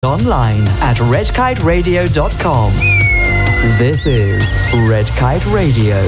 Online at redkiteradio.com. This is Red Kite Radio.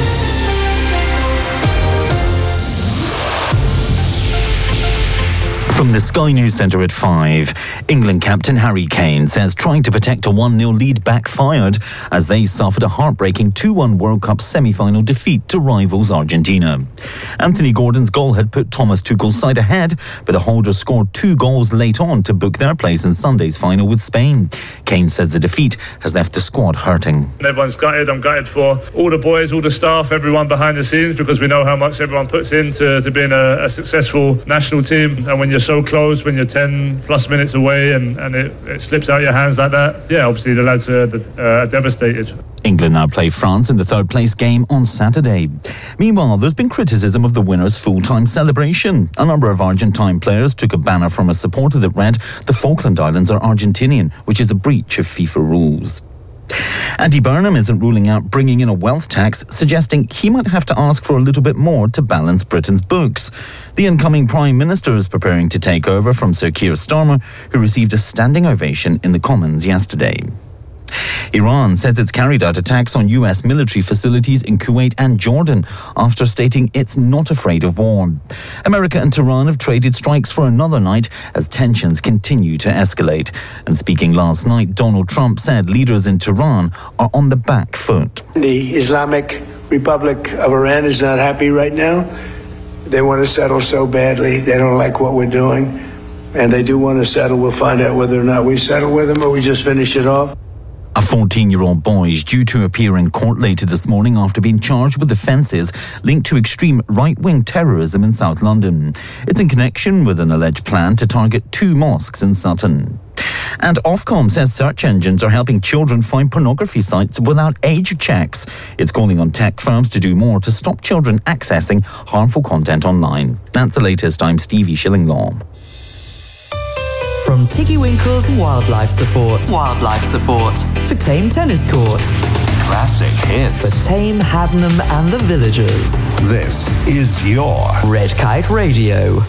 From the Sky News Centre at 5, England captain Harry Kane says trying to protect a 1-0 lead backfired as they suffered a heartbreaking 2-1 World Cup semi-final defeat to rivals Argentina. Anthony Gordon's goal had put Thomas Tuchel's side ahead, but the Holders scored 2 goals late on to book their place in Sunday's final with Spain. Kane says the defeat has left the squad hurting. Everyone's gutted. I'm gutted for all the boys, all the staff, everyone behind the scenes, because we know how much everyone puts into being a successful national team. And when you're so close, when you're 10 plus minutes away and it slips out your hands like that, yeah, obviously the lads are devastated. England now play France in the third place game on Saturday. Meanwhile, there's been criticism of the winner's full-time celebration. A number of Argentine players took a banner from a supporter that read, "The Falkland Islands are Argentinian," which is a breach of FIFA rules. Andy Burnham isn't ruling out bringing in a wealth tax, suggesting he might have to ask for a little bit more to balance Britain's books. The incoming Prime Minister is preparing to take over from Sir Keir Starmer, who received a standing ovation in the Commons yesterday. Iran says it's carried out attacks on US military facilities in Kuwait and Jordan after stating it's not afraid of war. America and Tehran have traded strikes for another night as tensions continue to escalate. And speaking last night, Donald Trump said leaders in Tehran are on the back foot. The Islamic Republic of Iran is not happy right now. They want to settle so badly. They don't like what we're doing. And they do want to settle. We'll find out whether or not we settle with them or we just finish it off. A 14-year-old boy is due to appear in court later this morning after being charged with offences linked to extreme right-wing terrorism in South London. It's in connection with an alleged plan to target 2 mosques in Sutton. And Ofcom says search engines are helping children find pornography sites without age checks. It's calling on tech firms to do more to stop children accessing harmful content online. That's the latest. I'm Stevie Shillinglaw. From Tiggy Winkles Wildlife Support to Tame Tennis Court. Classic hits. For Tame, Haddenham and the Villagers. This is your Red Kite Radio.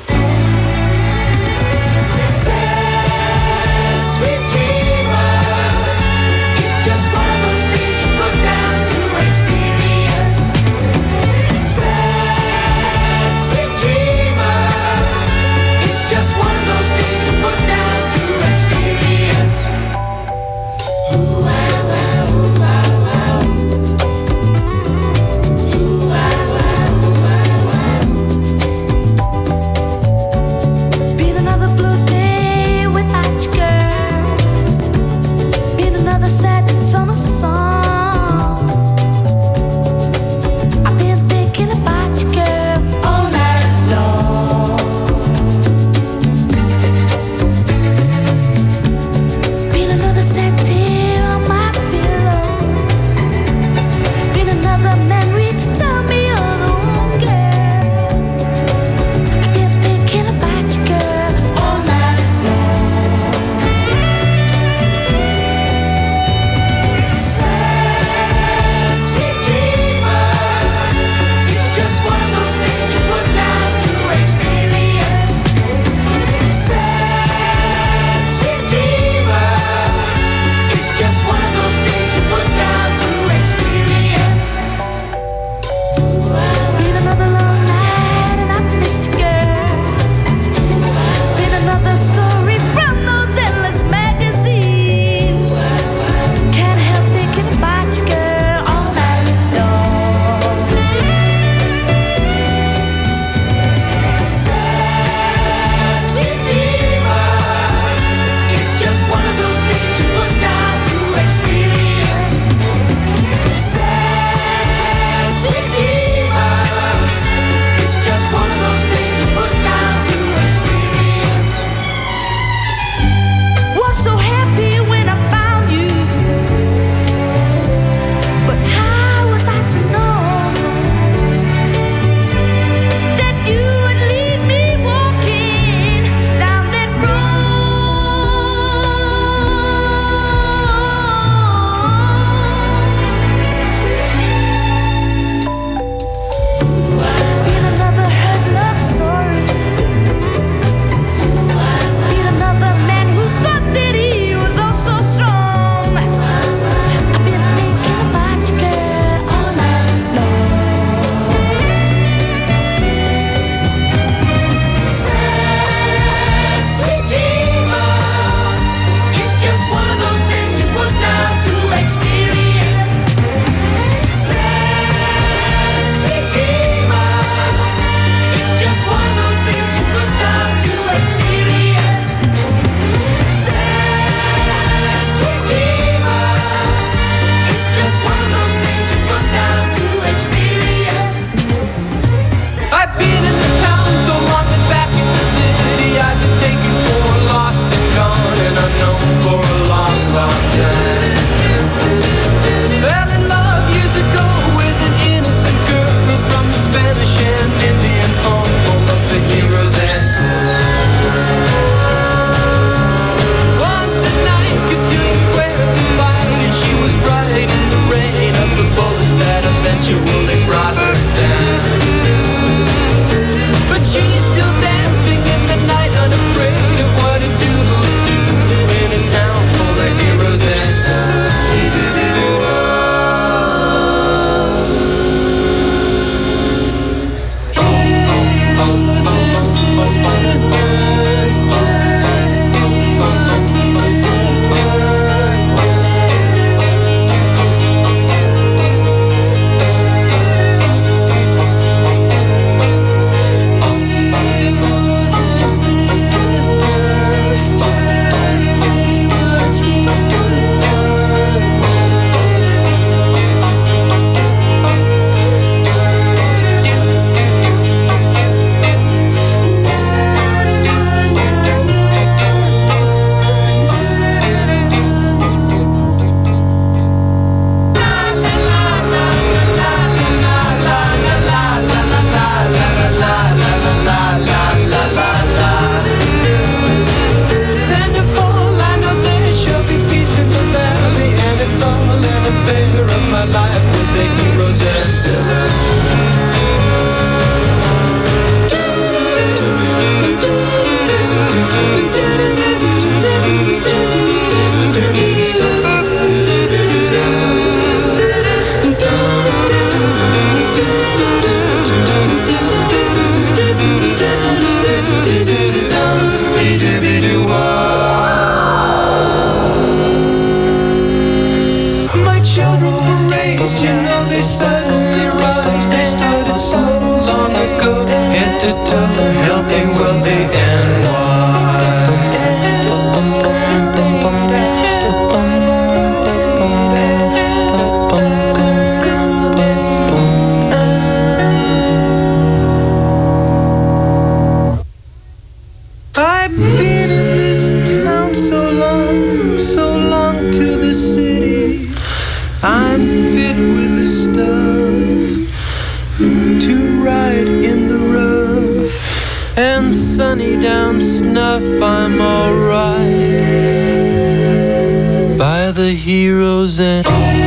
raised, you know they suddenly rise. They started so long ago, head to toe, healthy, wealthy, and wise. I've been in this town so long to the city. I'm fit with the stuff to ride in the rough, and sunny down Snuff I'm alright by the heroes and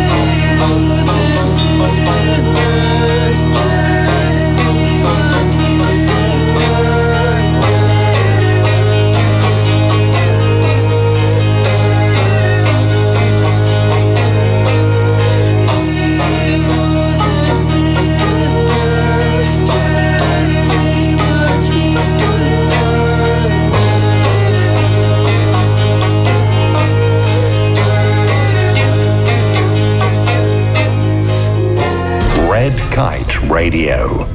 Red Kite Radio.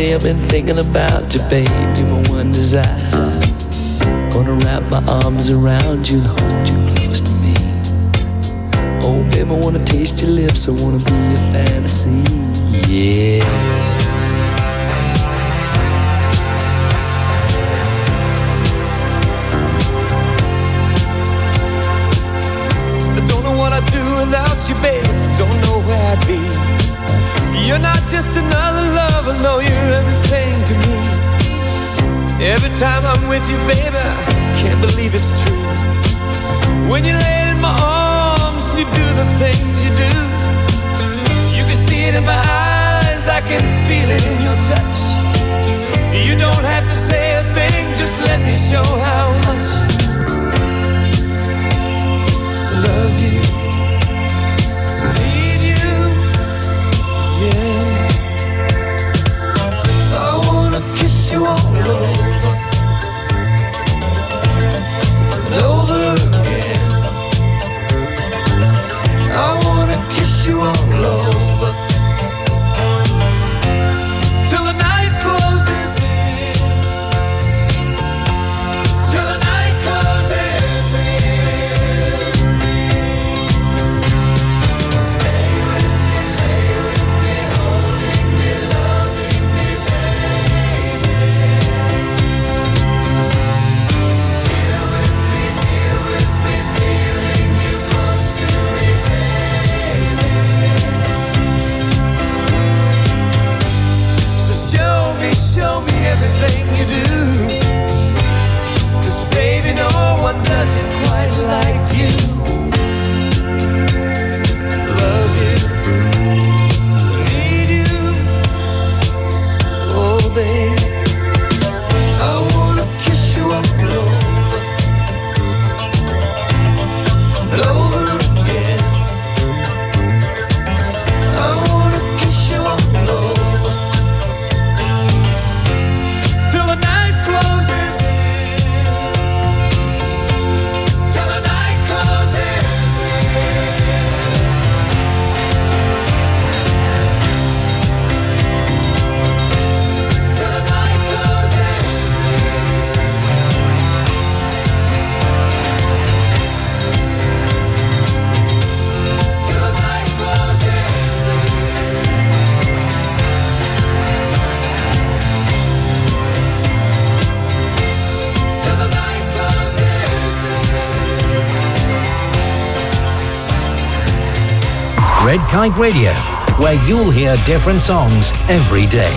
day I've been thinking about you, babe. You're my one desire. Gonna wrap my arms around you and hold you close to me. Oh, babe, I wanna taste your lips. I wanna be a fantasy. Yeah. Without you, babe, don't know where I'd be. You're not just another lover, no, you're everything to me. Every time I'm with you, baby, I can't believe it's true. When you lay in my arms and you do the things you do, you can see it in my eyes, I can feel it in your touch. You don't have to say a thing, just let me show how much I love you. You all over and over again. I wanna kiss you all over till the night closes in. Till the night closes in. Stay with me, lay with me, holding me, loving me, baby. Show me everything you do, 'cause baby, no one does it quite like you. Love you, need you, oh baby. I wanna kiss you all over and over again. I wanna kiss you all over till the night closes in. Till the night closes in. Till the night closes in. Till the night closes in. Red Kite Radio, where you'll hear different songs every day.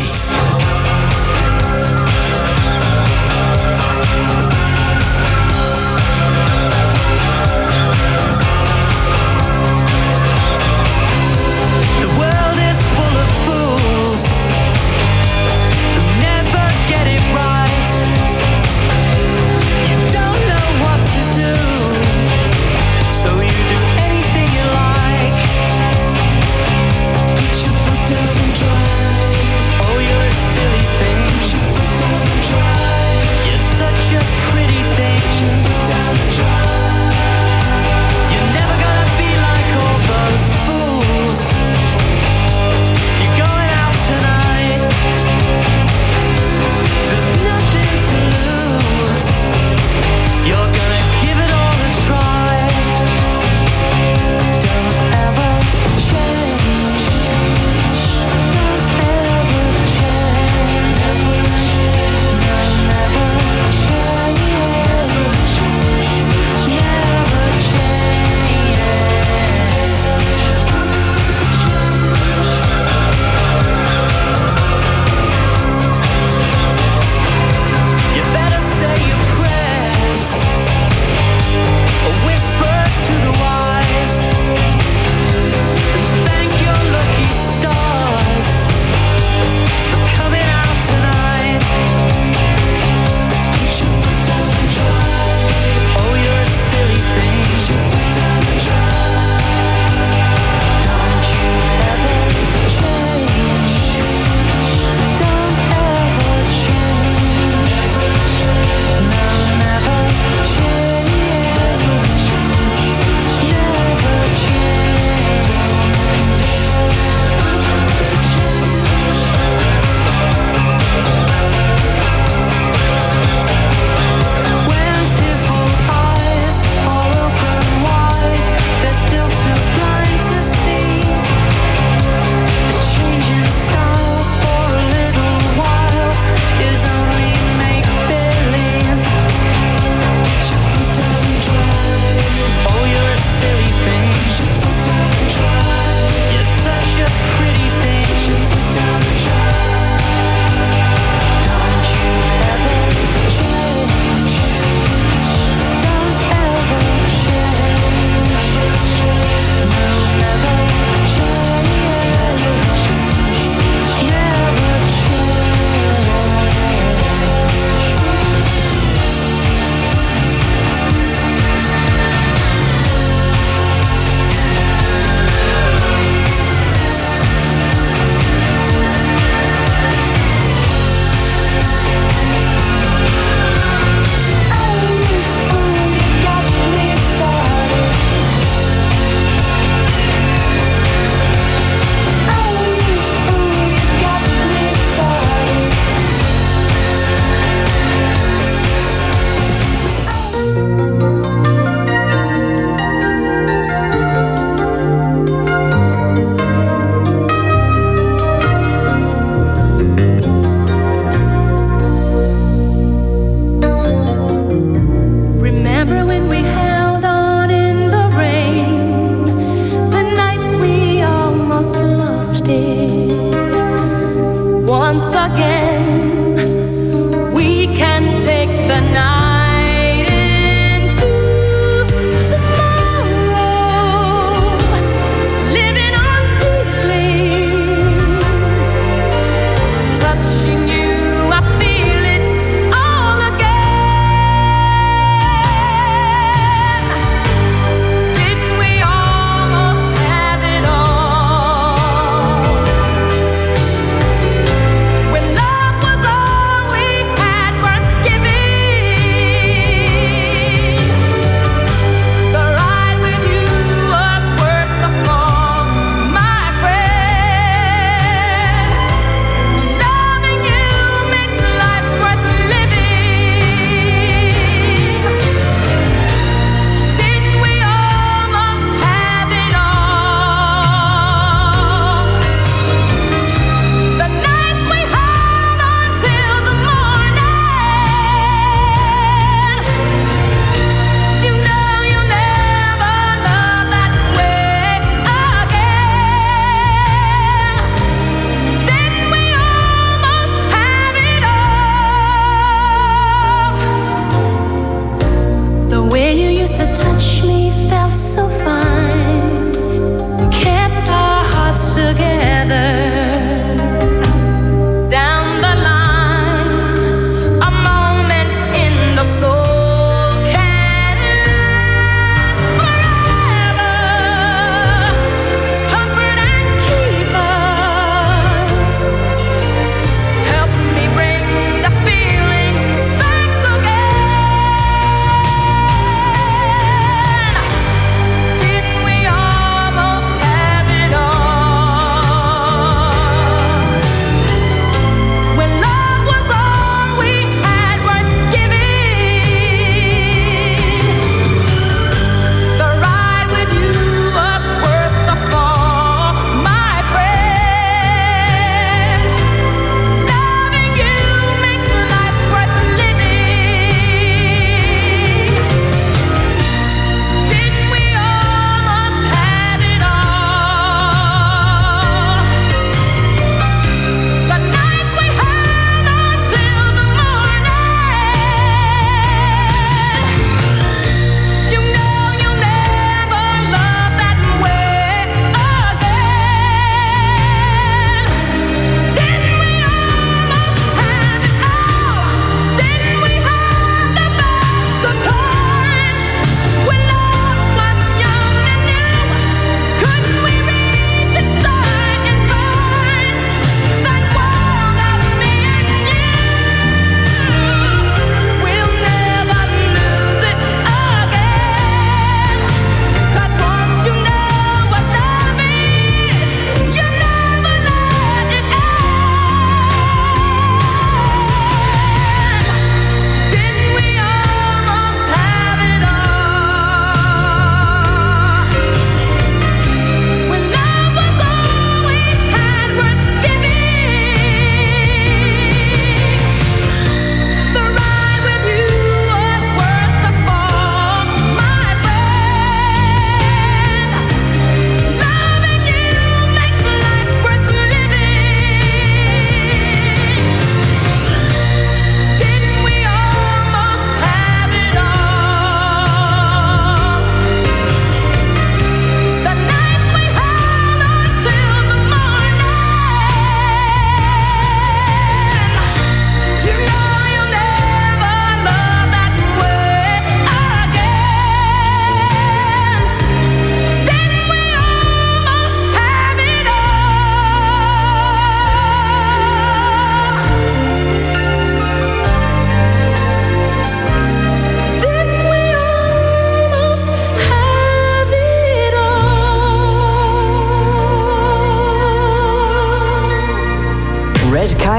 The world is full of fools who never get it right. You don't know what to do, so you do anything you like. Put your foot down and drive. Oh, you're a silly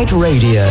Night Radio.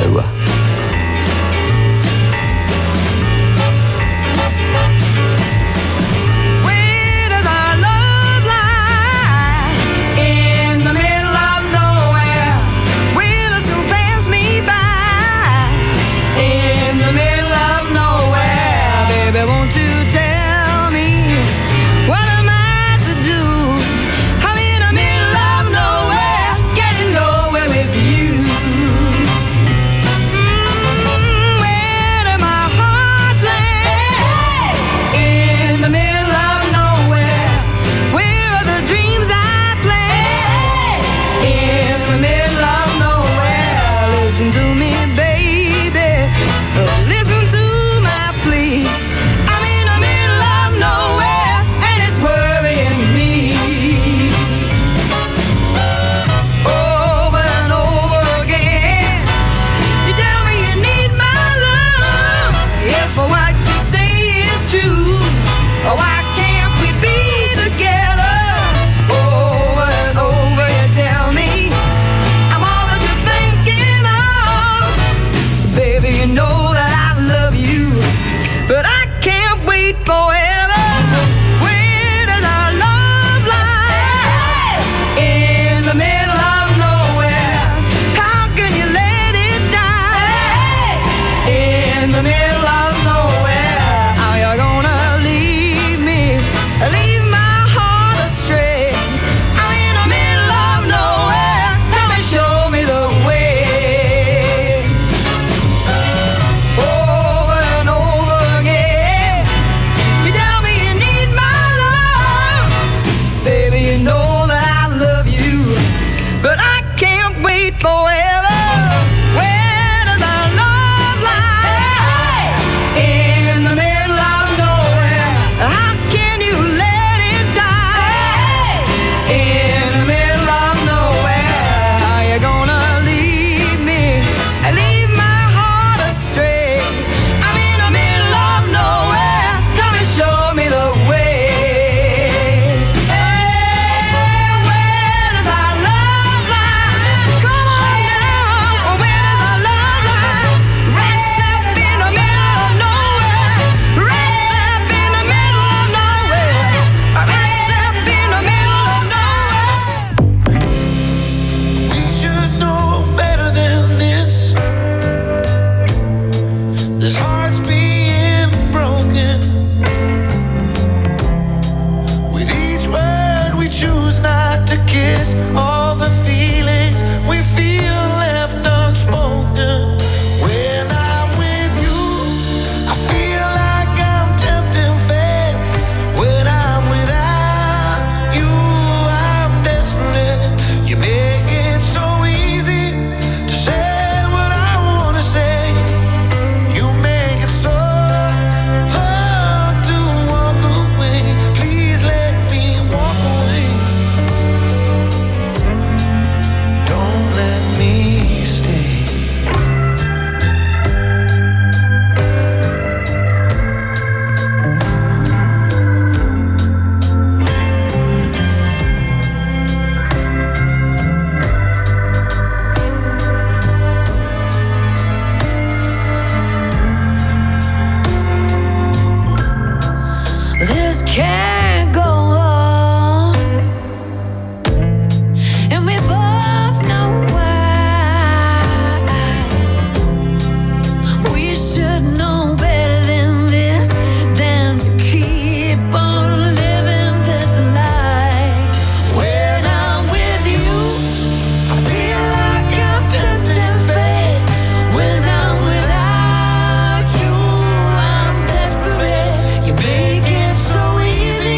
Make it so easy.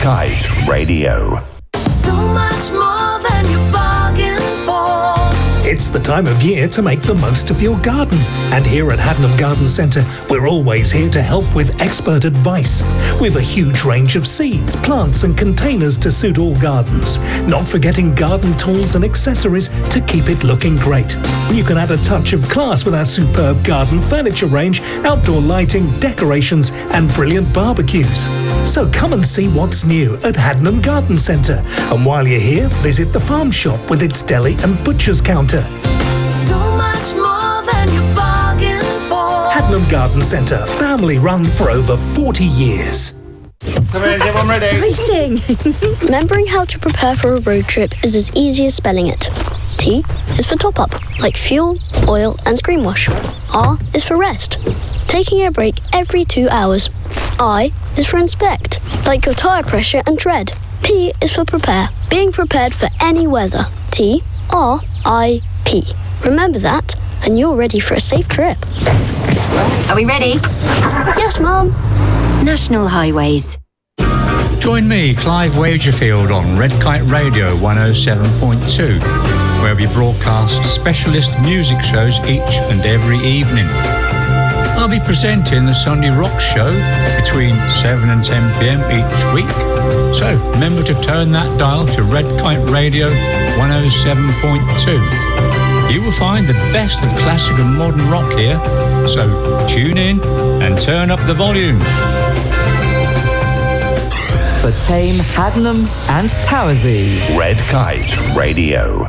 Kite Radio. So much more than you bargained for. It's the time of year to make the most of your garden. And here at Haddenham Garden Centre, we're always here to help with expert advice. We've a huge range of seeds, plants and containers to suit all gardens. Not forgetting garden tools and accessories to keep it looking great. You can add a touch of class with our superb garden furniture range, outdoor lighting, decorations and brilliant barbecues. So come and see what's new at Haddenham Garden Centre. And while you're here, visit the farm shop with its deli and butcher's counter. So much more than you bargained for. Haddenham Garden Centre, family run for over 40 years. Come in, everyone ready? Exciting! Remembering how to prepare for a road trip is as easy as spelling it. T is for top up, like fuel, oil and screen wash. R is for rest, taking a break every 2 hours. I is for inspect, like your tyre pressure and tread. P is for prepare, being prepared for any weather. T, R, I, P. Remember that, and you're ready for a safe trip. Are we ready? Yes, Mum. National Highways. Join me, Clive Wagerfield, on Red Kite Radio 107.2, where we broadcast specialist music shows each and every evening. I'll be presenting the Sunday Rock Show between 7 and 10 p.m. each week. So remember to turn that dial to Red Kite Radio 107.2. You will find the best of classic and modern rock here. So tune in and turn up the volume. For Tame, Haddenham and Towersey. Red Kite Radio.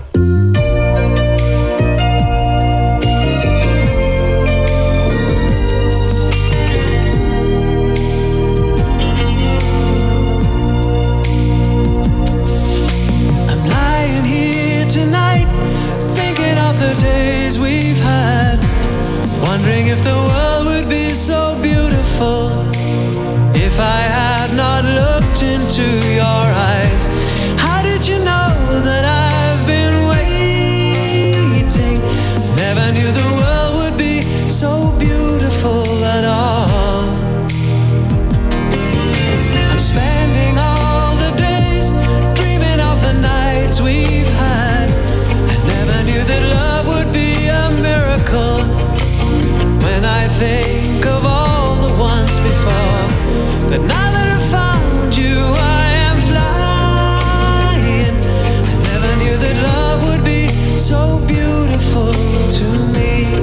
Wondering if the world would be so beautiful if I had not looked into your eyes. How did you know that I've been waiting? Never knew the world would be so beautiful at all. I'm spending all the days dreaming of the nights we've had. I never knew that love would be a miracle. When I think of all the ones before, but now that I've found you, I am flying. I never knew that love would be so beautiful to me.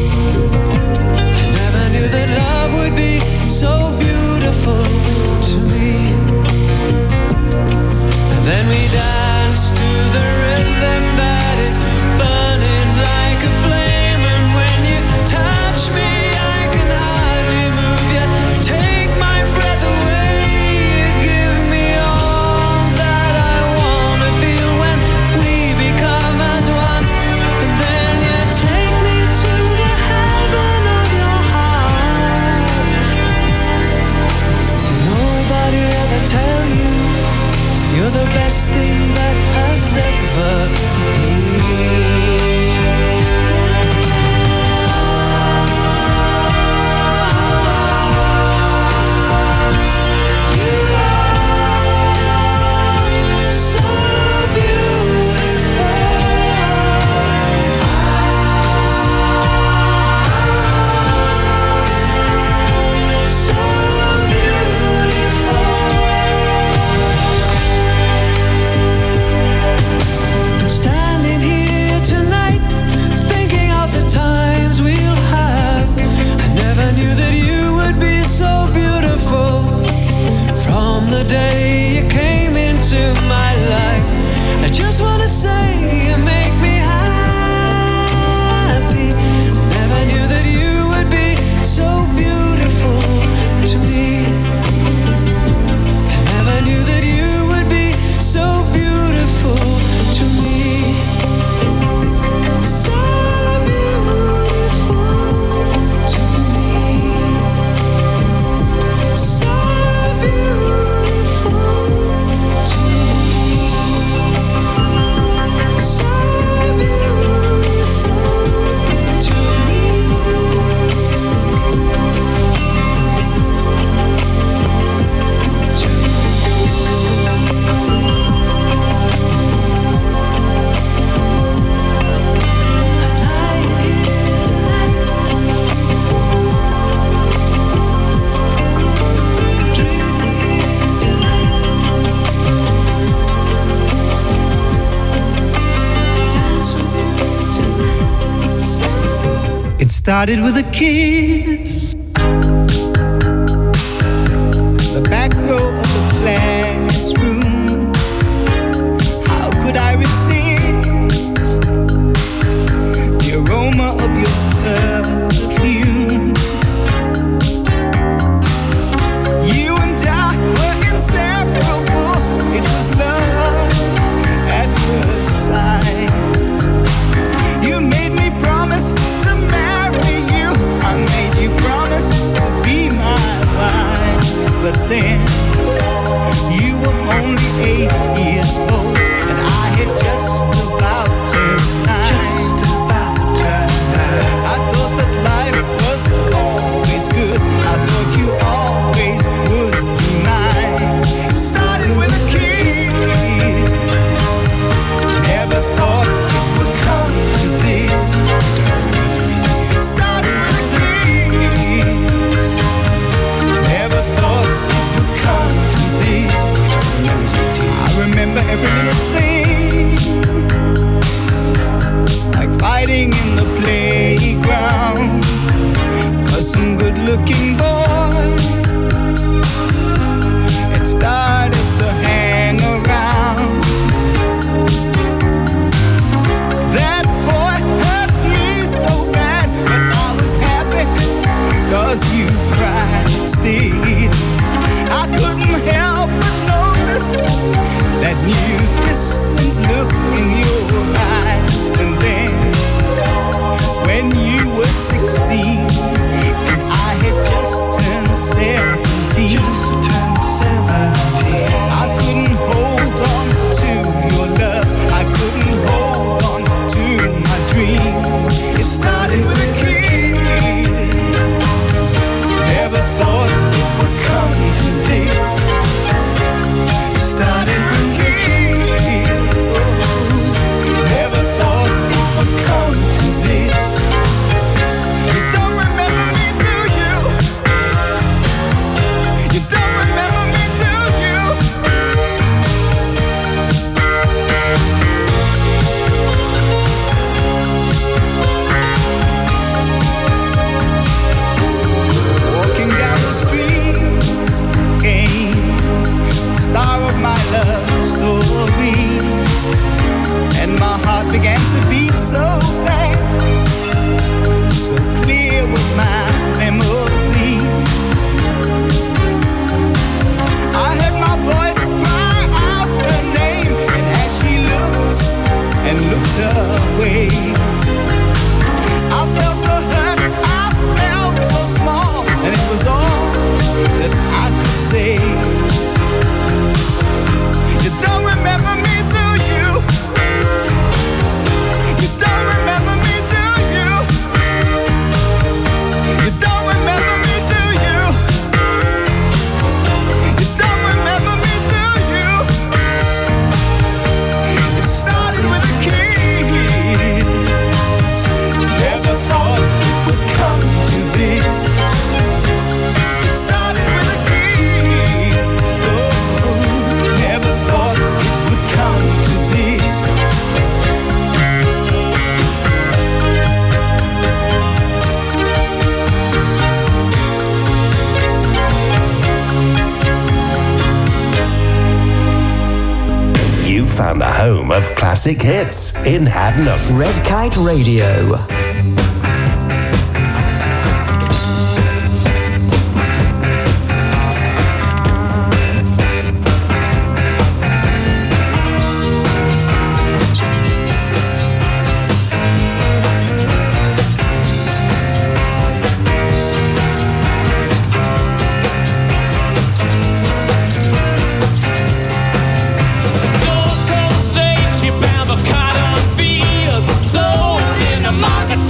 I never knew that love would be so beautiful to me. And then we dance to the rhythm that is burning like a flame, and when you touch me, I can hardly move yet. Take my breath away. You give me all that I wanna feel when we become as one. And then you take me to the heaven of your heart. Did nobody ever tell you you're the best thing that has ever been? The day you came into my life, I just wanna say you make me happy. Never knew that you would be so beautiful to me. I never knew that you would be so beautiful to me. So beautiful to me. So beautiful. started with a kiss. The back row of the classroom. How could I resist the aroma of your perfume? You and I were inseparable. It was love at first sight. You made me promise to marry you. I made you promise to be my wife. But then you were only 8 years old, and I had just about turned 9. I thought that life was always good. I thought you always would be mine. Started with a kiss. Never thought it would come to this. It started with a kiss. Never thought it would come to this. I remember every little thing, like fighting in the playground, 'cause some good-looking boy had started to hang around. That boy hurt me so bad, but I was happy 'cause you cried still. I couldn't help but notice that new distant look in your eyes. And then when you were 16 and I had just turned 17, I couldn't hold on to your love. I couldn't hold on to my dream. It started with a kiss. Never thought it would come to this. Started with a kiss. Never thought it would come to this. You don't remember me, do you? You don't remember me, do you? Walking down the streets came the star of my love story, and my heart began to beat so fast. So clear was my memory. I heard my voice cry out her name, and as she looked and looked away, I felt so hurt, I felt so small, and it was all that I could say. You don't remember me, do you? You don't remember me, do you? You don't remember me, do you? You don't remember me, do you? It started with a kiss. Never thought it would come to this. It started with a kiss. Oh, never thought it would come to this. You found the home of classic hits in Haddenham. Red Kite Radio. Slaves, she bound for cotton fields, sold in the market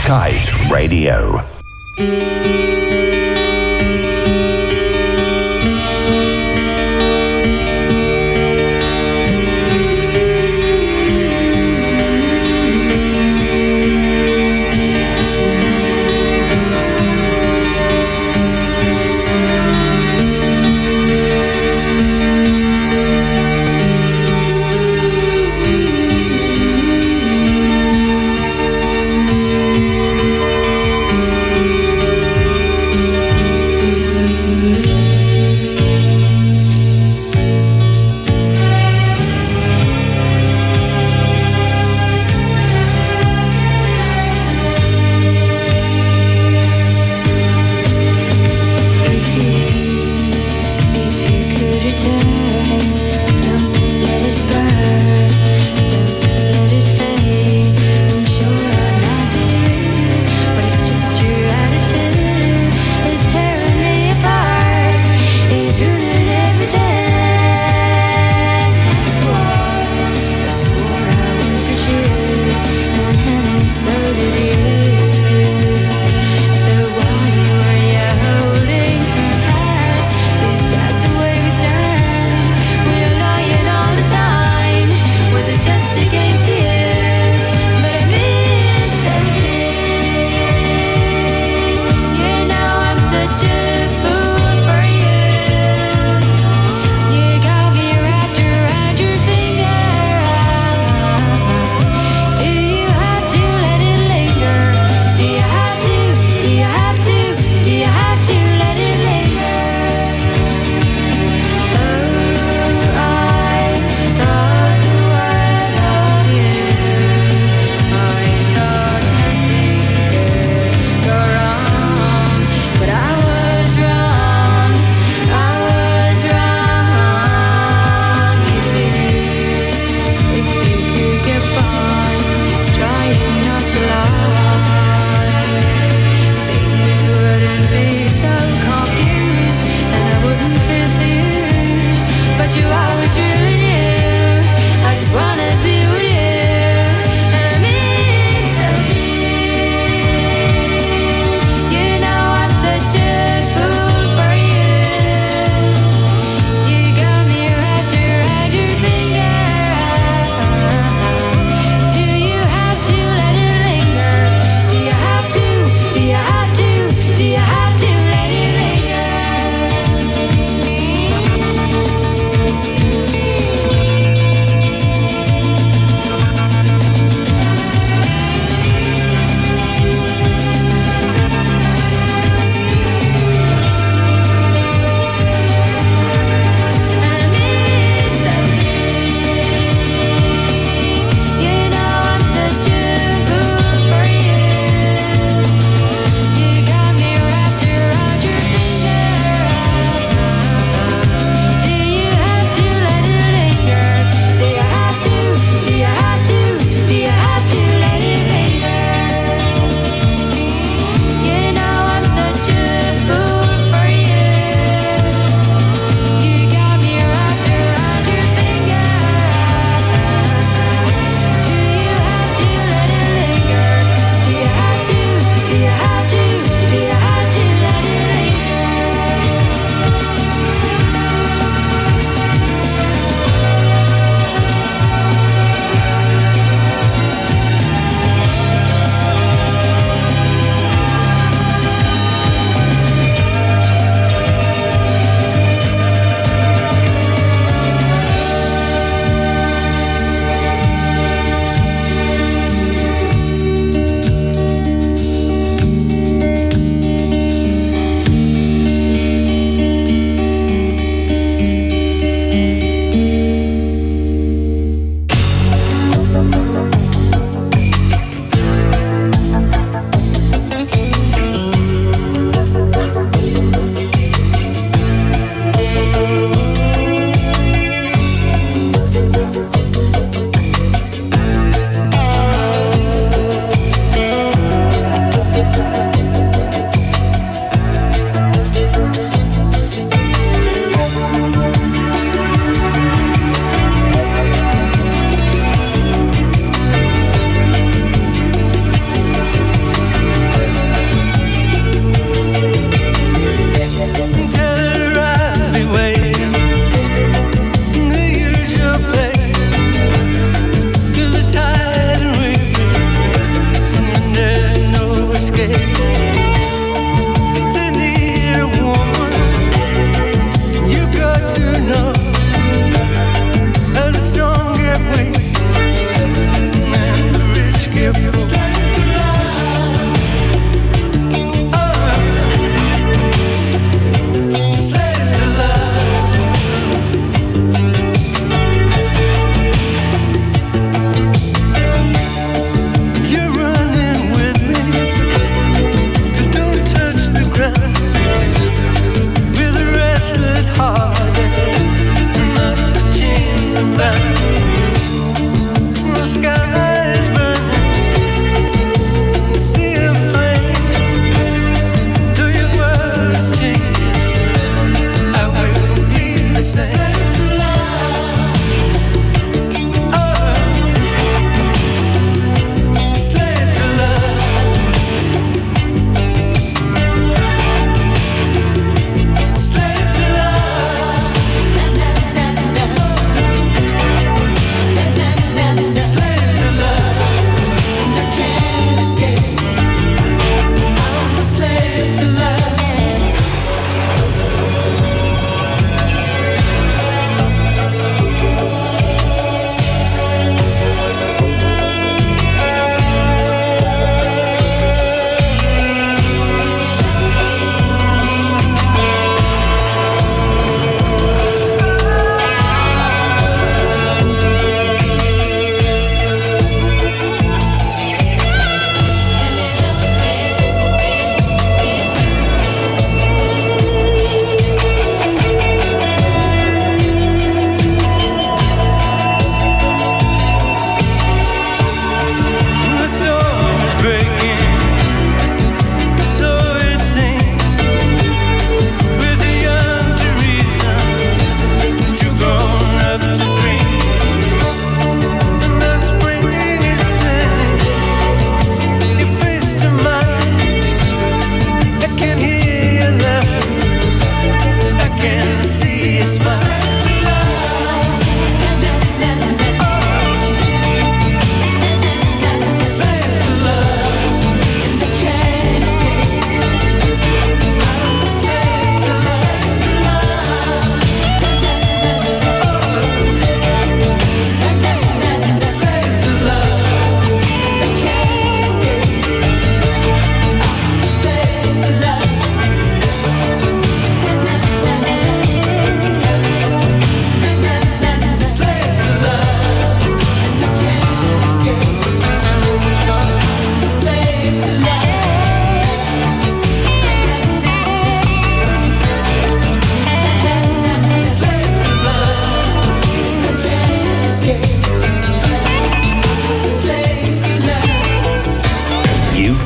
Kite Radio.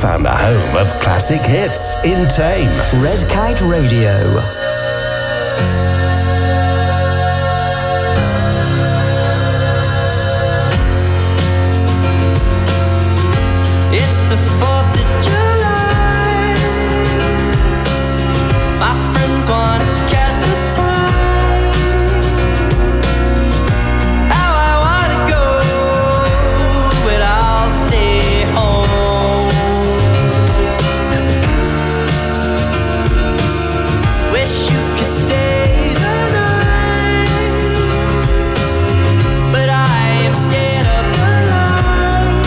found the home of classic hits in Tame. Red Kite Radio. It's the 4th of July. My friends want to cast a tie. How I want to go, but I'll stay home. Wish you could stay the night, but I am scared of the light.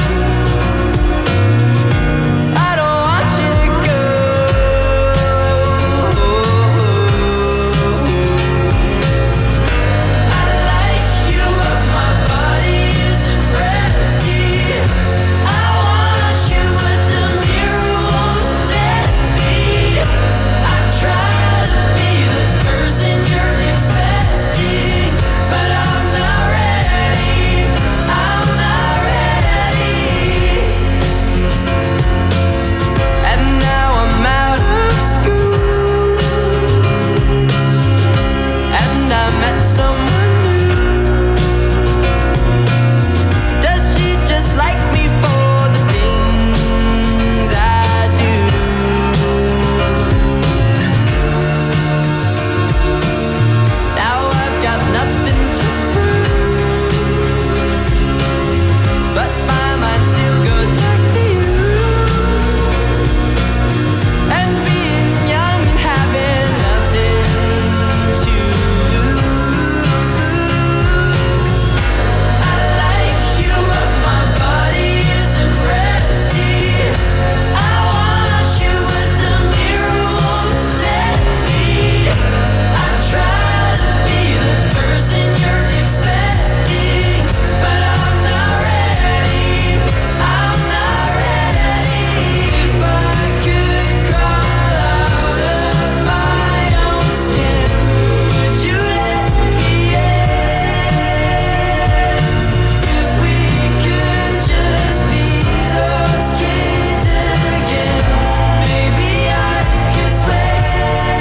I don't want you to go. I like you, but my body isn't ready. I want you, but the mirror won't let me. I try to be the person you're expecting, but I'm not ready. I'm not ready. And now I'm out of school, and I met someone new. Does she just like me for the things I do? Now I've got nothing to prove, but my mind still goes back to you. And being young and having nothing to lose. I like you, but my body isn't ready. I want you, but the mirror won't let me. I try to be the person you're expecting, but I'm not ready. I'm not ready. If I could crawl out of my own skin, would you let me in? If we could just be those kids again, maybe I could swear.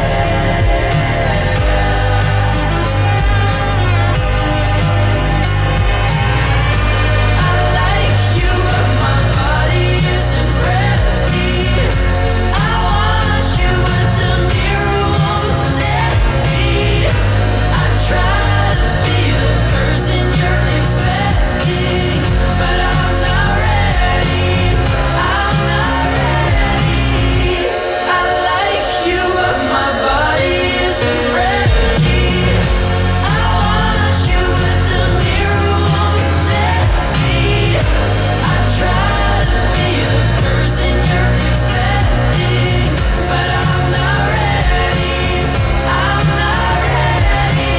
I like you, but my body isn't ready. I want you, but the mirror won't let me. I try to be the person you're expecting, but I'm not ready. I'm not ready. I like you, but my body isn't ready. I want you, but the mirror won't let me. I try to be the person you're expecting, but I'm not ready. I'm not ready.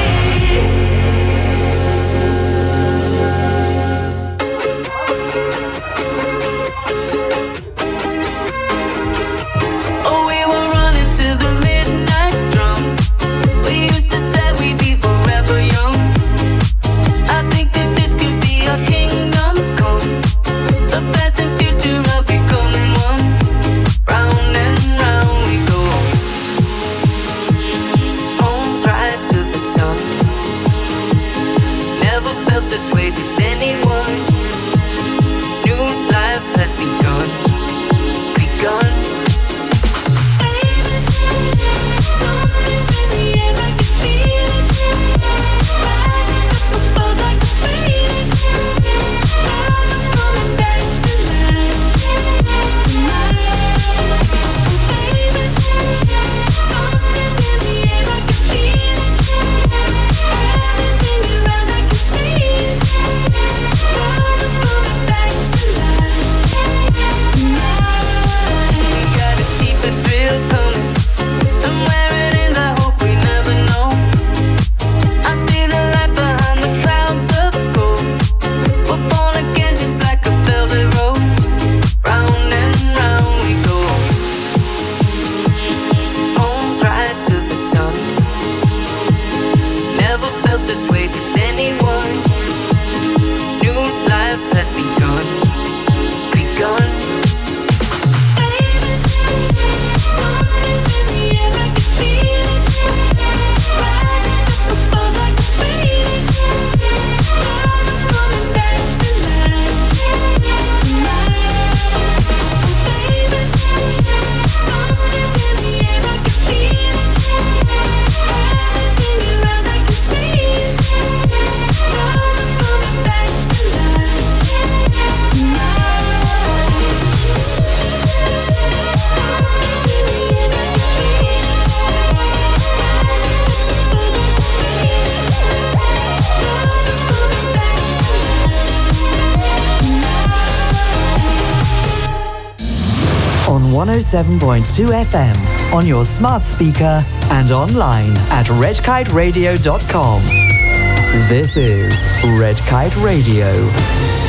Oh, we were running to the midnight drum. We used to say we'd be forever young. I think that this could be our kingdom come. The past and future are becoming one. Round and round we go. Homes rise to the sun. Never felt this way with anyone. New life has begun. Begun. Something's in the air, I can feel it. Rising up above, I can feel it. Love is coming back to life tonight. Baby, something's in the air, I can feel it. Heaven's in your eyes, I can see it. Love is coming back to life tonight. 107.2 FM on your smart speaker and online at redkiteradio.com. This is Red Kite Radio.